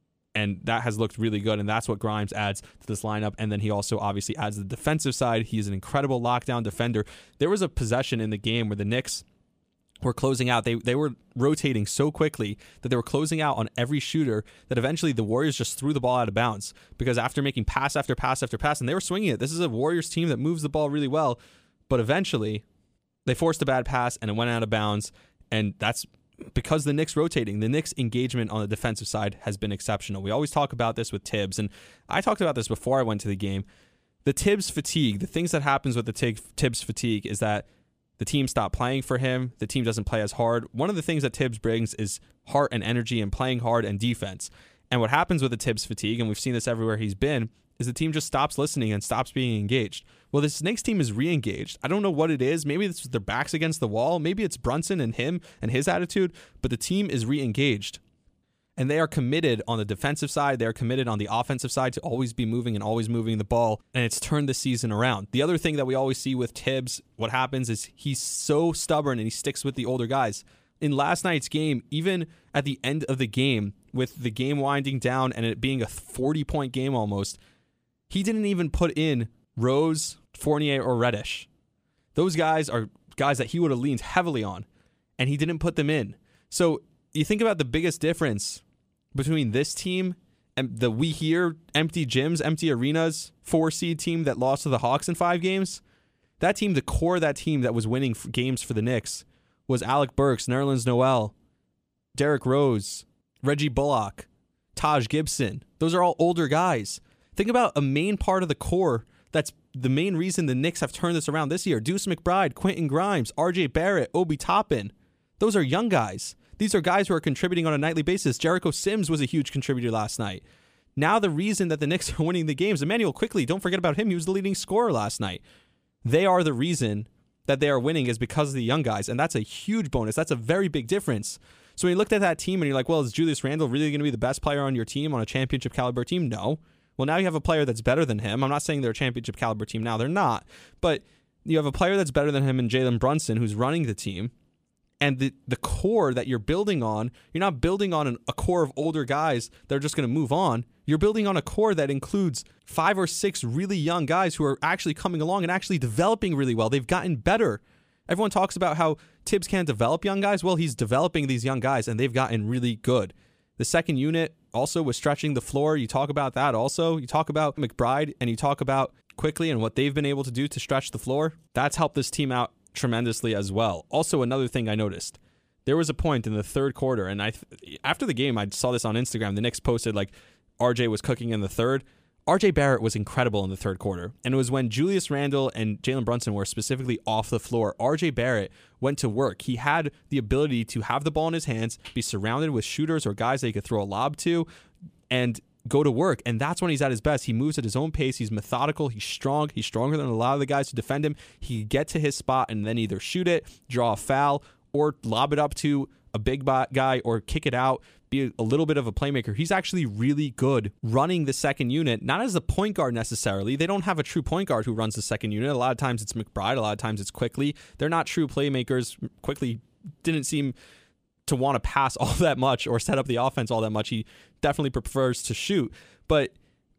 And that has looked really good. And that's what Grimes adds to this lineup. And then he also obviously adds the defensive side. He's an incredible lockdown defender. There was a possession in the game where the Knicks were closing out. They they were rotating so quickly that they were closing out on every shooter that eventually the Warriors just threw the ball out of bounds. Because after making pass after pass after pass, and they were swinging it. This is a Warriors team that moves the ball really well. But eventually they forced a bad pass, and it went out of bounds, and that's because the Knicks rotating. The Knicks engagement on the defensive side has been exceptional. We always talk about this with Tibbs, and I talked about this before I went to the game. The Tibbs fatigue, the things that happens with the Tibbs fatigue is that the team stopped playing for him. The team doesn't play as hard. One of the things that Tibbs brings is heart and energy and playing hard and defense. And what happens with the Tibbs fatigue, and we've seen this everywhere he's been, is the team just stops listening and stops being engaged. Well, this Knicks team is re-engaged. I don't know what it is. Maybe it's their backs against the wall. Maybe it's Brunson and him and his attitude, but the team is re-engaged. And they are committed on the defensive side. They are committed on the offensive side to always be moving and always moving the ball. And it's turned the season around. The other thing that we always see with Tibbs, what happens is he's so stubborn and he sticks with the older guys. In last night's game, even at the end of the game, with the game winding down and it being a forty-point game almost, he didn't even put in Rose, Fournier, or Reddish. Those guys are guys that he would have leaned heavily on, and he didn't put them in. So you think about the biggest difference between this team and the we hear empty gyms, empty arenas, four-seed team that lost to the Hawks in five games. That team, the core of that team that was winning games for the Knicks was Alec Burks, Nerlens Noel, Derrick Rose, Reggie Bullock, Taj Gibson. Those are all older guys. Think about a main part of the core that's the main reason the Knicks have turned this around this year. Deuce McBride, Quentin Grimes, R J Barrett, Obi Toppin. Those are young guys. These are guys who are contributing on a nightly basis. Jericho Sims was a huge contributor last night. Now the reason that the Knicks are winning the games, Emmanuel Quickley, don't forget about him. He was the leading scorer last night. They are the reason that they are winning is because of the young guys, and that's a huge bonus. That's a very big difference. So when you looked at that team and you're like, well, is Julius Randle really going to be the best player on your team, on a championship caliber team? No. Well, now you have a player that's better than him. I'm not saying they're a championship caliber team now. They're not. But you have a player that's better than him in Jalen Brunson, who's running the team. And the, the core that you're building on, you're not building on an, a core of older guys that are just going to move on. You're building on a core that includes five or six really young guys who are actually coming along and actually developing really well. They've gotten better. Everyone talks about how Tibbs can't develop young guys. Well, he's developing these young guys, and they've gotten really good. The second unit also was stretching the floor. You talk about that also. You talk about McBride, and you talk about Quickley and what they've been able to do to stretch the floor. That's helped this team out tremendously as well. Also, another thing I noticed, there was a point in the third quarter, and I after the game, I saw this on Instagram. The Knicks posted like R J was cooking in the third. R J Barrett was incredible in the third quarter. And it was when Julius Randle and Jalen Brunson were specifically off the floor. R J Barrett went to work. He had the ability to have the ball in his hands, be surrounded with shooters or guys that he could throw a lob to, and go to work. And that's when he's at his best. He moves at his own pace. He's methodical. He's strong. He's stronger than a lot of the guys who defend him. He can get to his spot and then either shoot it, draw a foul, or lob it up to a big guy or kick it out, be a little bit of a playmaker. He's actually really good running the second unit, not as a point guard necessarily. They don't have a true point guard who runs the second unit. A lot of times it's McBride. A lot of times it's Quickley. They're not true playmakers. Quickley didn't seem to want to pass all that much or set up the offense all that much. He definitely prefers to shoot. But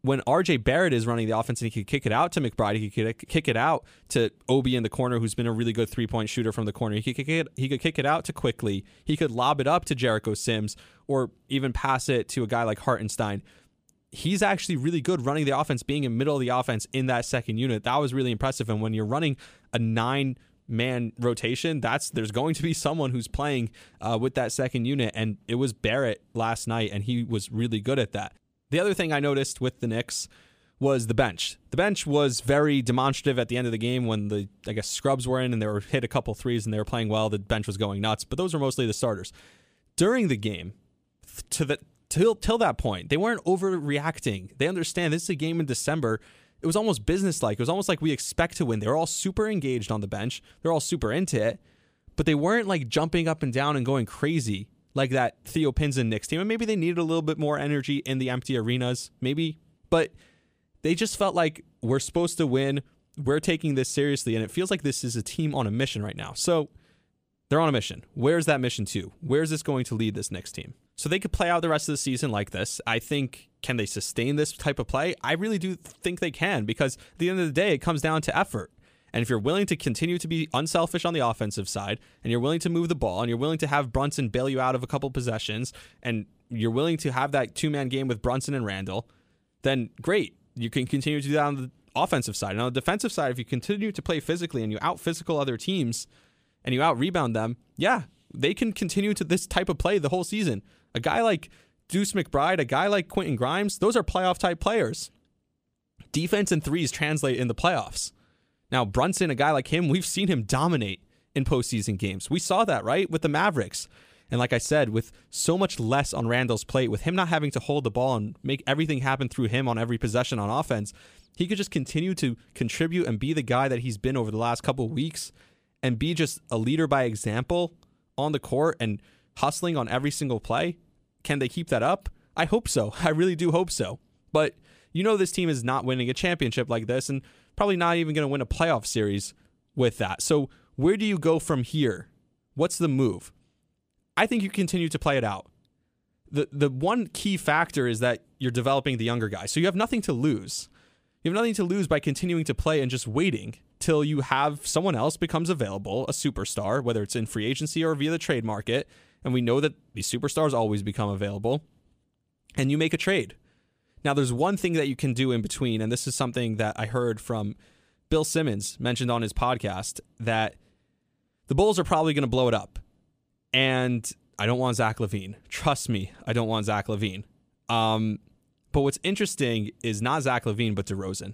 when R J Barrett is running the offense and he could kick it out to McBride, he could kick it out to Obi in the corner, who's been a really good three-point shooter from the corner. He could kick it, he could kick it out to Quickly. He could lob it up to Jericho Sims or even pass it to a guy like Hartenstein. He's actually really good running the offense, being in the middle of the offense in that second unit. That was really impressive. And when you're running a nine-man rotation, that's there's going to be someone who's playing uh, with that second unit. And it was Barrett last night, and he was really good at that. The other thing I noticed with the Knicks was the bench. The bench was very demonstrative at the end of the game when the, I guess, scrubs were in and they were hit a couple threes and they were playing well. The bench was going nuts, but those were mostly the starters. During the game, to the till till that point, they weren't overreacting. They understand this is a game in December. It was almost businesslike. It was almost like we expect to win. They were all super engaged on the bench. They're all super into it, but they weren't like jumping up and down and going crazy like that Theo Pinson Knicks team. And maybe they needed a little bit more energy in the empty arenas, maybe. But they just felt like we're supposed to win. We're taking this seriously. And it feels like this is a team on a mission right now. So they're on a mission. Where's that mission to? Where's this going to lead this Knicks team? So they could play out the rest of the season like this. I think, can they sustain this type of play? I really do think they can, because at the end of the day, it comes down to effort. And if you're willing to continue to be unselfish on the offensive side, and you're willing to move the ball, and you're willing to have Brunson bail you out of a couple possessions, and you're willing to have that two-man game with Brunson and Randall, then great. You can continue to do that on the offensive side. And on the defensive side, if you continue to play physically and you out-physical other teams and you out-rebound them, yeah, they can continue to this type of play the whole season. A guy like Deuce McBride, a guy like Quentin Grimes, those are playoff-type players. Defense and threes translate in the playoffs. Now, Brunson, a guy like him, we've seen him dominate in postseason games. We saw that, right, with the Mavericks. And like I said, with so much less on Randall's plate, with him not having to hold the ball and make everything happen through him on every possession on offense, he could just continue to contribute and be the guy that he's been over the last couple of weeks and be just a leader by example on the court and hustling on every single play. Can they keep that up? I hope so. I really do hope so. But you know this team is not winning a championship like this, and probably not even going to win a playoff series with that. So where do you go from here? What's the move? I think you continue to play it out. The the one key factor is that you're developing the younger guys. So you have nothing to lose. You have nothing to lose by continuing to play and just waiting till you have someone else becomes available, a superstar, whether it's in free agency or via the trade market. And we know that these superstars always become available. And you make a trade. Now, there's one thing that you can do in between, and this is something that I heard from Bill Simmons mentioned on his podcast, that the Bulls are probably going to blow it up. And I don't want Zach LaVine. Trust me, I don't want Zach LaVine. Um, but what's interesting is not Zach LaVine, but DeRozan.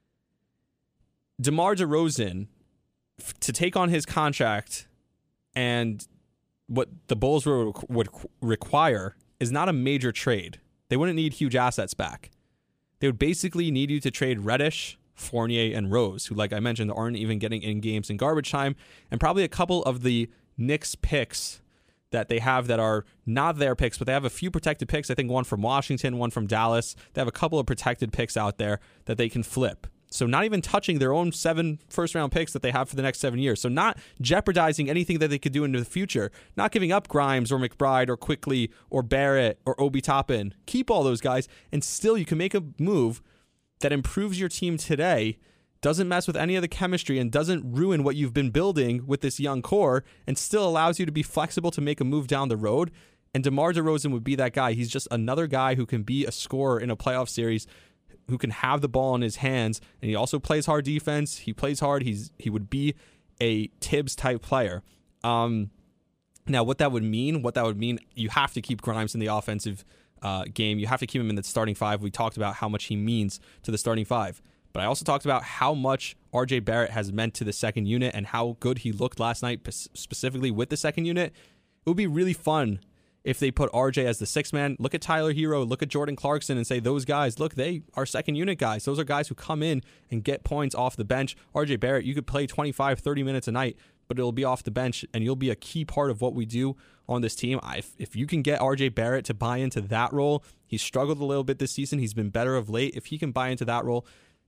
DeMar DeRozan, f- to take on his contract and what the Bulls would, would require is not a major trade. They wouldn't need huge assets back. They would basically need you to trade Reddish, Fournier, and Rose, who, like I mentioned, aren't even getting in games in garbage time, and probably a couple of the Knicks picks that they have that are not their picks, but they have a few protected picks. I think one from Washington, one from Dallas. They have a couple of protected picks out there that they can flip. So not even touching their own seven first-round picks that they have for the next seven years. So not jeopardizing anything that they could do into the future. Not giving up Grimes or McBride or Quickly or Barrett or Obi Toppin. Keep all those guys, and still you can make a move that improves your team today, doesn't mess with any of the chemistry, and doesn't ruin what you've been building with this young core, and still allows you to be flexible to make a move down the road. And DeMar DeRozan would be that guy. He's just another guy who can be a scorer in a playoff series, who can have the ball in his hands, and he also plays hard defense. He plays hard. He's he would be a Tibbs type player. Um, now, what that would mean, what that would mean, you have to keep Grimes in the offensive uh, game. You have to keep him in the starting five. We talked about how much he means to the starting five, but I also talked about how much R J Barrett has meant to the second unit and how good he looked last night, specifically with the second unit. It would be really fun if they put R J as the sixth man. Look at Tyler Hero, look at Jordan Clarkson, and say, those guys, look, they are second unit guys. Those are guys who come in and get points off the bench. R J Barrett, you could play twenty-five, thirty minutes a night, but it'll be off the bench, and you'll be a key part of what we do on this team. I, if, if you can get R J Barrett to buy into that role, he's struggled a little bit this season. He's been better of late. If he can buy into that role,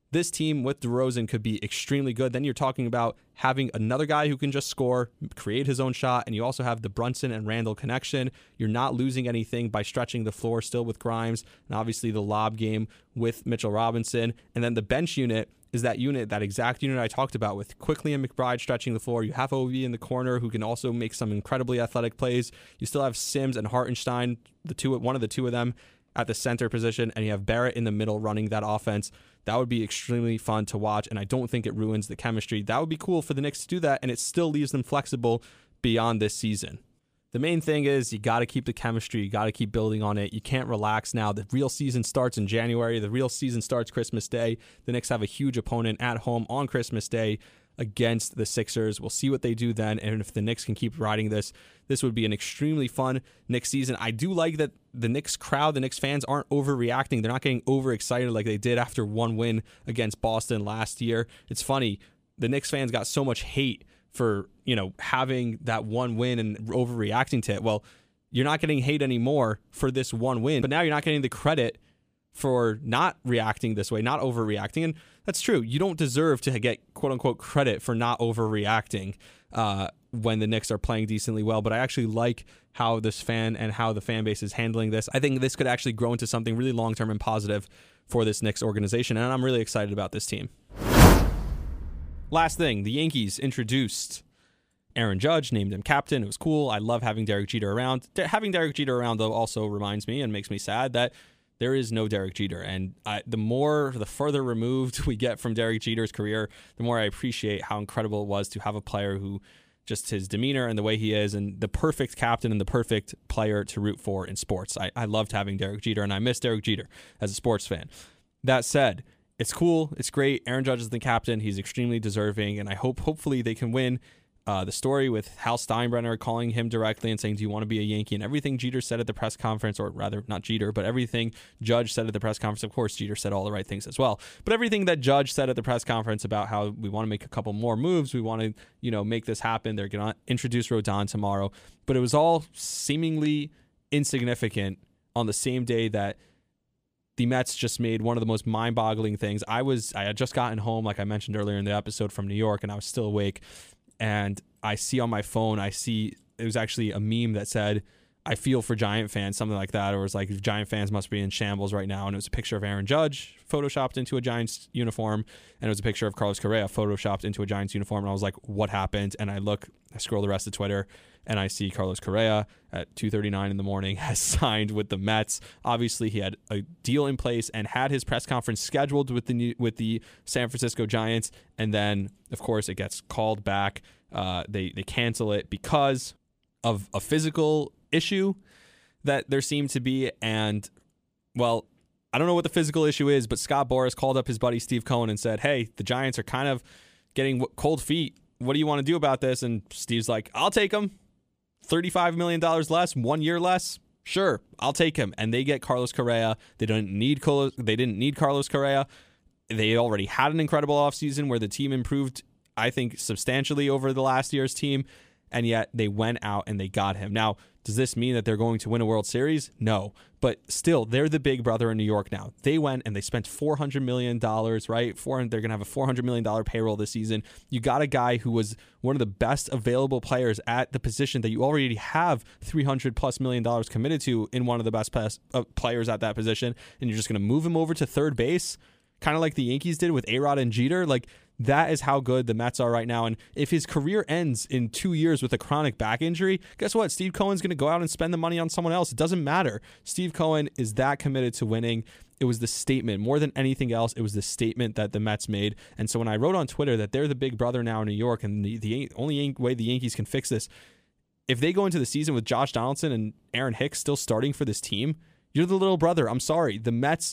this team with DeRozan could be extremely good. Then you're talking about having another guy who can just score, create his own shot, and you also have the Brunson and Randall connection. You're not losing anything by stretching the floor still with Grimes, and obviously the lob game with Mitchell Robinson. And then the bench unit is that unit, that exact unit I talked about with Quickley and McBride stretching the floor. You have O B in the corner who can also make some incredibly athletic plays. You still have Sims and Hartenstein, the two, one of the two of them, at the center position, and you have Barrett in the middle running that offense. That would be extremely fun to watch, and I don't think it ruins the chemistry. That would be cool for the Knicks to do that, and it still leaves them flexible beyond this season. The main thing is you got to keep the chemistry. You got to keep building on it. You can't relax now. The real season starts in January. The real season starts Christmas Day. The Knicks have a huge opponent at home on Christmas Day against the Sixers. We'll see what they do then, and if the Knicks can keep riding this, this would be an extremely fun Knicks season. I do like that the Knicks crowd, the Knicks fans aren't overreacting. They're not getting overexcited like they did after one win against Boston last year. It's funny, the Knicks fans got so much hate for, you know, having that one win and overreacting to it. Well, you're not getting hate anymore for this one win, but now you're not getting the credit for not reacting this way, not overreacting. And that's true. You don't deserve to get quote unquote credit for not overreacting uh, when the Knicks are playing decently well. But I actually like how this fan and how the fan base is handling this. I think this could actually grow into something really long-term and positive for this Knicks organization. And I'm really excited about this team. Last thing, the Yankees introduced Aaron Judge, named him captain. It was cool. I love having Derek Jeter around. De- having Derek Jeter around, though, also reminds me and makes me sad that there is no Derek Jeter. And I, the more, the further removed we get from Derek Jeter's career, the more I appreciate how incredible it was to have a player who, just his demeanor and the way he is, and the perfect captain and the perfect player to root for in sports. I, I loved having Derek Jeter, and I miss Derek Jeter as a sports fan. That said, it's cool. It's great. Aaron Judge is the captain. He's extremely deserving, and I hope hopefully they can win. Uh, the story with Hal Steinbrenner calling him directly and saying, do you want to be a Yankee? And everything Jeter said at the press conference, or rather not Jeter, but everything Judge said at the press conference. Of course, Jeter said all the right things as well. But everything that Judge said at the press conference about how we want to make a couple more moves, we want to, you know, make this happen. They're going to introduce Rodon tomorrow. But it was all seemingly insignificant on the same day that the Mets just made one of the most mind-boggling things. I was, I had just gotten home, like I mentioned earlier in the episode, from New York, and I was still awake. And I see on my phone, I see, it was actually a meme that said, I feel for Giant fans, something like that. Or it was like, Giant fans must be in shambles right now. And it was a picture of Aaron Judge photoshopped into a Giants uniform. And it was a picture of Carlos Correa photoshopped into a Giants uniform. And I was like, what happened? And I look, I scroll the rest of Twitter, and I see Carlos Correa at two thirty-nine in the morning has signed with the Mets. Obviously, he had a deal in place and had his press conference scheduled with the new, with the San Francisco Giants. And then, of course, it gets called back. Uh, they, they cancel it because of a physical issue that there seemed to be. And, well, I don't know what the physical issue is, but Scott Boras called up his buddy Steve Cohen and said, hey, the Giants are kind of getting cold feet. What do you want to do about this? And Steve's like, I'll take him. thirty-five million dollars less, one year less. Sure, I'll take him. And they get Carlos Correa. They don't need Carlos, they didn't need Carlos Correa. They already had an incredible offseason where the team improved, I think, substantially over the last year's team. And yet they went out and they got him. Now, does this mean that they're going to win a World Series? No. But still, they're the big brother in New York now. They went and they spent four hundred million dollars, right? Four, they're going to have a four hundred million dollars payroll this season. You got a guy who was one of the best available players at the position that you already have three hundred plus million dollars committed to in one of the best players at that position. And you're just going to move him over to third base, kind of like the Yankees did with A-Rod and Jeter. Like, that is how good the Mets are right now. And if his career ends in two years with a chronic back injury, guess what? Steve Cohen's going to go out and spend the money on someone else. It doesn't matter. Steve Cohen is that committed to winning. It was the statement. More than anything else, it was the statement that the Mets made. And so when I wrote on Twitter that they're the big brother now in New York, and the, the only way the Yankees can fix this, if they go into the season with Josh Donaldson and Aaron Hicks still starting for this team, you're the little brother. I'm sorry. The Mets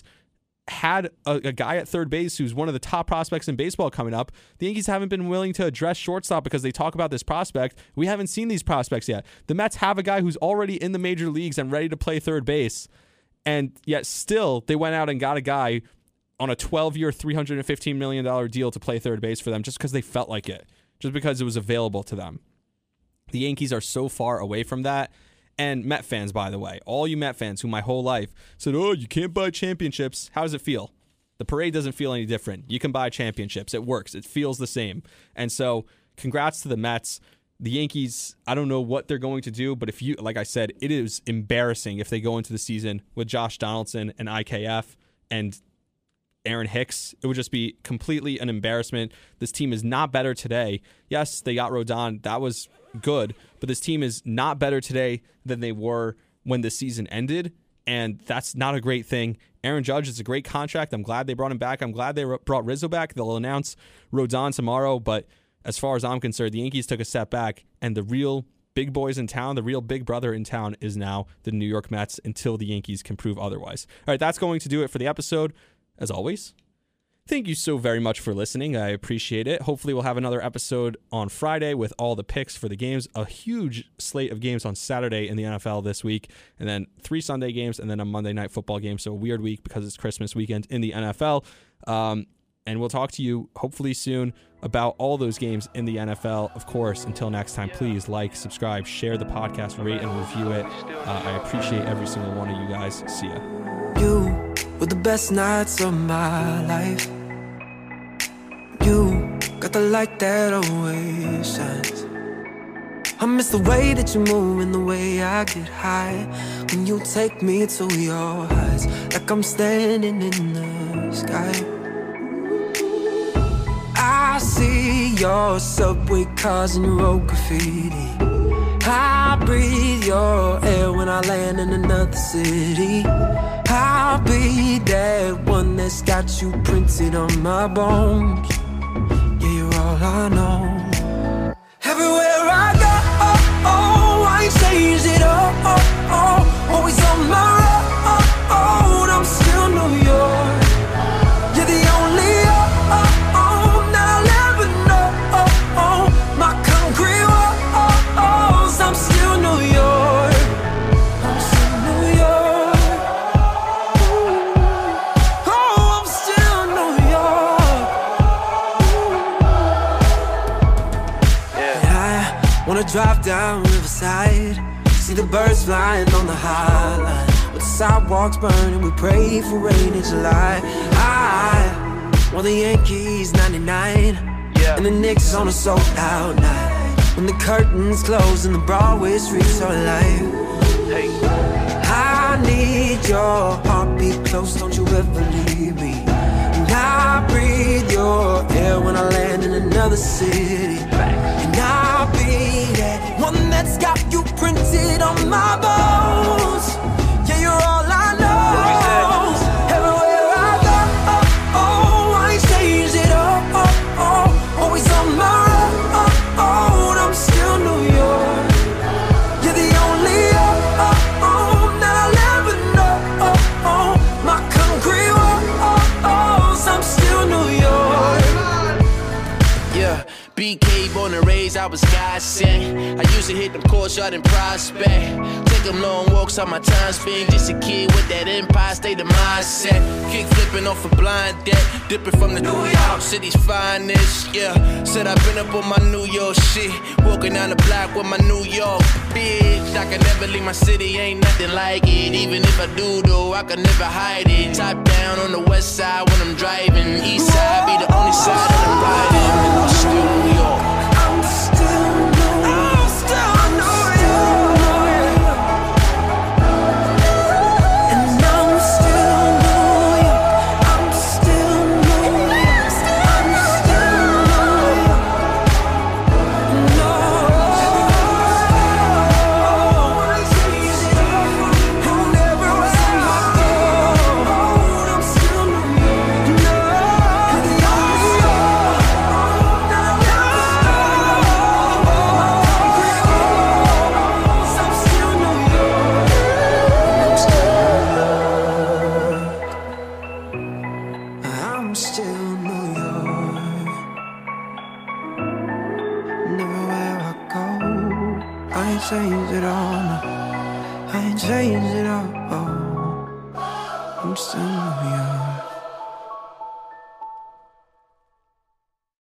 had a, a guy at third base who's one of the top prospects in baseball coming up. The Yankees haven't been willing to address shortstop because they talk about this prospect. We haven't seen these prospects yet. The Mets have a guy who's already in the major leagues and ready to play third base, and yet still they went out and got a guy on a twelve-year, three hundred fifteen million dollars deal to play third base for them just because they felt like it, just because it was available to them. The Yankees are so far away from that. And Met fans, by the way, all you Met fans who my whole life said, oh, you can't buy championships. How does it feel? The parade doesn't feel any different. You can buy championships. It works. It feels the same. And so congrats to the Mets. The Yankees, I don't know what they're going to do, but if you, like I said, it is embarrassing if they go into the season with Josh Donaldson and I K F and Aaron Hicks. It would just be completely an embarrassment. This team is not better today. Yes, they got Rodon. That was good. But this team is not better today than they were when the season ended. And that's not a great thing. Aaron Judge is a great contract. I'm glad they brought him back. I'm glad they brought Rizzo back. They'll announce Rodon tomorrow. But as far as I'm concerned, the Yankees took a step back. And the real big boys in town, the real big brother in town is now the New York Mets until the Yankees can prove otherwise. All right, that's going to do it for the episode. As always, thank you so very much for listening. I appreciate it. Hopefully we'll have another episode on Friday with all the picks for the games. A huge slate of games on Saturday in the N F L this week, and then three Sunday games, and then a Monday night football game. So a weird week because it's Christmas weekend in the N F L. Um, and we'll talk to you hopefully soon about all those games in the N F L. Of course, until next time, please like, subscribe, share the podcast, rate, and review it. Uh, I appreciate every single one of you guys. See ya. You were the best nights of my life. You got the light that always shines. I miss the way that you move and the way I get high when you take me to your heights, like I'm standing in the sky. I see your subway cars and your road graffiti. I breathe your air when I land in another city. I'll be that one that's got you printed on my bones. Yeah, you're all I know. Everywhere I go, oh, oh, I ain't changed it, oh, oh, oh. Always on my road, I'm still New York. You're the only, oh, oh, oh, that I'll ever know, oh, oh. My concrete walls, I'm still New York. I'm still New York. Oh, I'm still New York. Yeah. I wanna drive down Riverside, see the birds flying on the High Line, with the sidewalks burning, we pray for rain in July. I want the Yankees ninety-nine, yeah, and the Knicks on a sold out night, when the curtains close and the Broadway streets are alive. Hey. I need your heartbeat close, don't you ever leave me. And I breathe your air when I land in another city. And I'll be that one that's got you printed on my bones. Yeah, you're all I know. Everywhere I go, oh, oh, I ain't changed it, oh, oh, oh. Always on my road, I'm still New York. You're the only, oh, oh, oh, that I'll ever know, oh, oh. My concrete walls, I'm still New York. Yeah. B K born and raised, I was God sent. I used to hit them courts out in Prospect. Take them long walks on my time spent. Just a kid with that empire state of mindset. Kick flipping off a blind deck, dipping from the New York City's finest. Yeah, said I've been up on my New York shit. Walking down the block with my New York bitch. I can never leave my city, ain't nothing like it. Even if I do though, I can never hide it. Top down on the west side when I'm driving. East side be the only side that I'm riding. I'm still New York. I'm still New York. I'm still New York. And I'm still New York. I'm still New York. I'm still New York. No. Whenever I go, I'm still New York. No. I'm still New York. And everywhere I go, I ain't changed it all, no. I ain't changed it all. I'm still New York.